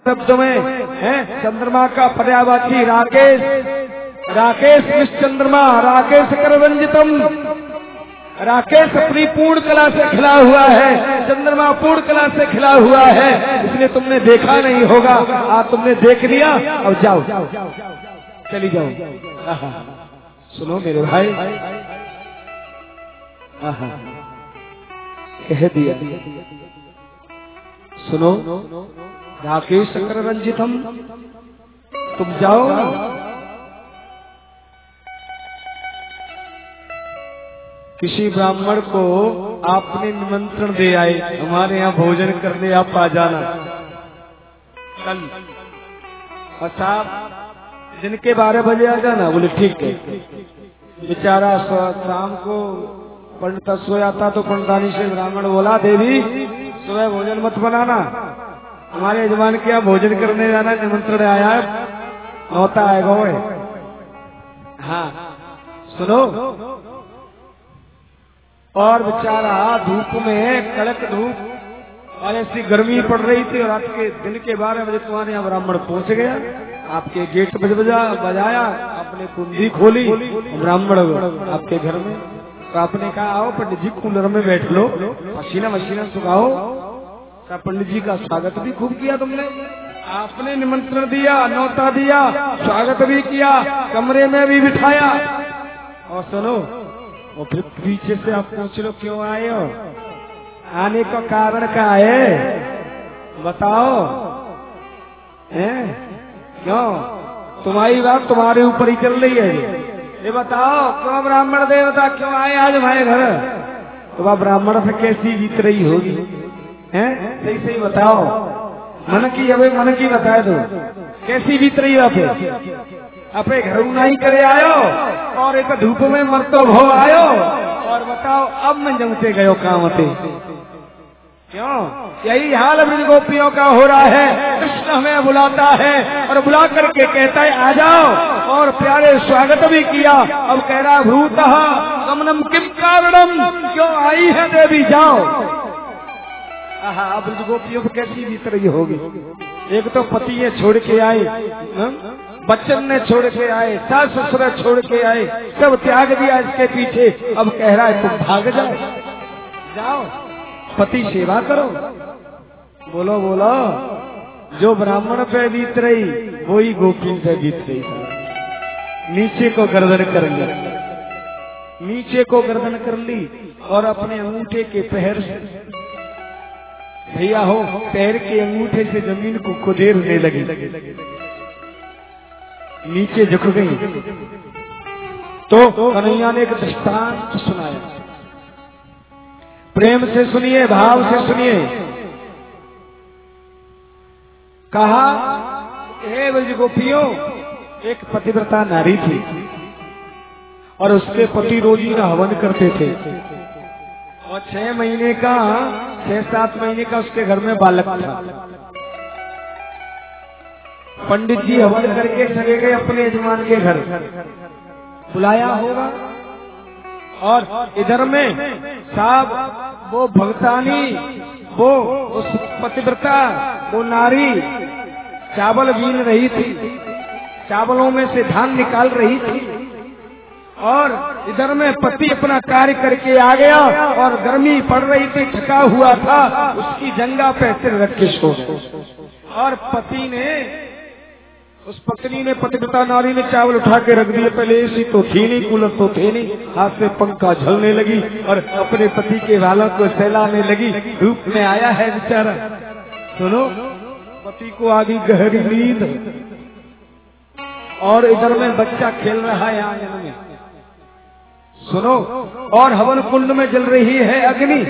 शब्द में है चंद्रमा का पर्यायवाची राकेश, राकेश मिस चंद्रमा, राकेश करवंजितम। राकेश अपनी पूर्ण कला से खिला हुआ है, चंद्रमा पूर्ण कला से खिला हुआ है, इसलिए तुमने देखा नहीं होगा, आज तुमने देख लिया। अब जाओ चली जाओ। सुनो मेरे भाई, कह दिया, सुनो राकेश करवंजितम, तुम जाओ। किसी ब्राह्मण को आपने निमंत्रण दे आए, हमारे यहाँ भोजन करने आप आ जाना कल, और साहब दिन के 12 बजे आ जाना। बोले ठीक है। बेचारा शाम को पंडित सोया था तो पंडितानी से ब्राह्मण बोला, देवी सुबह भोजन मत बनाना, हमारे यजमान के यहाँ भोजन करने जाना, निमंत्रण आया है, नौता आएगा वो। हाँ सुनो, और बेचारा धूप में, कड़क धूप और ऐसी गर्मी पड़ रही थी, और रात के दिन के 12 बजे तुम्हारे यहाँ ब्राह्मण पहुंच गया, आपके गेट बजाया, आपने कुंडी खोली, ब्राह्मण आपके घर में, तो आपने कहा आओ पंडित जी कूलर में बैठ लो, पसीना मशीना सुखाओ। पंडित जी का स्वागत भी खूब किया तुमने, आपने निमंत्रण दिया, न्योता दिया, स्वागत भी किया, कमरे में भी बिठाया। और सुनो, और फिर पीछे से आप पूछ लो क्यों आए हो, आने का कारण क्या है बताओ, हैं क्यों? तुम्हारी बात तुम्हारे ऊपर ही चल रही है, ये बताओ क्यों ब्राह्मण देवता क्यों आए आज हमारे घर? तो वह ब्राह्मण से कैसी बीत रही होगी, हैं सही सही बताओ, मन की अबे मन की बताए दो, कैसी बीत रही है? अपने घर नहीं करे आयो और एक धूप में मरतो भो आयो, और बताओ अब मैं जमते गयो कामते, क्यों? यही हाल ब्रज गोपियों का हो रहा है। कृष्ण हमें बुलाता है और बुला करके कहता है आ जाओ, और प्यारे स्वागत भी किया। अब कह रहा भूतः गमनम किम कारणम, क्यों आई है देवी जाओ। अब ब्रज गोपियों को कैसी बीत रही होगी? एक तो पति ये छोड़ के आए, बच्चन ने छोड़ के आए, सास ससुर छोड़ के आए, सब त्याग दिया इसके पीछे। अब कह रहा है तुम भाग जाओ, जाओ पति सेवा करो। बोलो बोलो, जो ब्राह्मण पे बीत रही वही गोपी पे बीत रही। नीचे को गर्दन कर ली, नीचे को गर्दन कर ली, और अपने अंगूठे के पैर से भैया हो, पैर के अंगूठे से जमीन को खुदेरने लगी, नीचे झुक गई। तो कन्हैया ने एक दृष्टांत सुनाया, प्रेम से सुनिए, भाव से सुनिए। कहा हे ब्रज गोपियों, एक पतिव्रता नारी थी और उसके पति रोजीना हवन करते थे, और 6 महीने का 6-7 महीने का उसके घर में बालक था। पंडित जी हवन करके चले गए अपने यजमान के घर, बुलाया होगा, और इधर में साहब वो भगतानी, वो उस पतिव्रता, वो नारी चावल बीन रही थी, चावलों में से धान निकाल रही थी, और इधर में पति अपना कार्य करके आ गया, और गर्मी पड़ रही थी, थका हुआ था, उसकी जंगा पे सिर रख के सो गया। और पति ने, उस पत्नी ने, पतिव्रता नारी ने चावल उठा के रख दिए, पहले एसी तो थी नहीं, कूलर तो थे नहीं, हाथ से पंखा झलने लगी और अपने पति के बालों को सहलाने लगी। धूप में आया है बेचारा, सुनो, पति को आ गई गहरी नींद, और इधर में बच्चा खेल रहा है आंगन में, सुनो, और हवन कुंड में जल रही है अग्नि।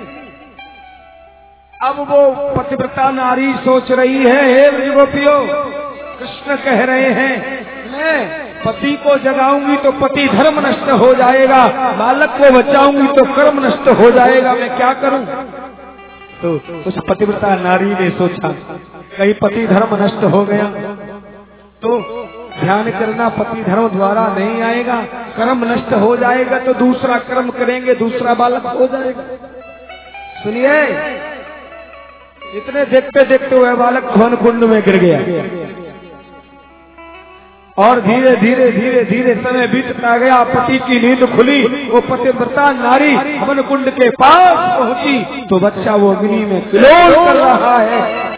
अब वो पतिव्रता नारी सोच रही है, हे ब्रज गोपियों, कृष्ण कह रहे हैं मैं पति को जगाऊंगी तो पति धर्म नष्ट हो जाएगा, बालक को बचाऊंगी तो कर्म नष्ट हो जाएगा, मैं क्या करूं? तो उस पतिव्रता नारी ने सोचा कहीं पति धर्म नष्ट हो गया तो ध्यान करना, पति धर्म द्वारा नहीं आएगा, कर्म नष्ट हो जाएगा तो दूसरा कर्म करेंगे, दूसरा बालक हो जाएगा। सुनिए, इतने देखते देखते हुए बालक हवन कुंड में गिर गया और धीरे धीरे धीरे धीरे समय बीतता गया। पति की नींद खुली, वो पतिव्रता नारी हवन कुंड के पास पहुंची तो बच्चा वो अग्नि में किलोल कर रहा है।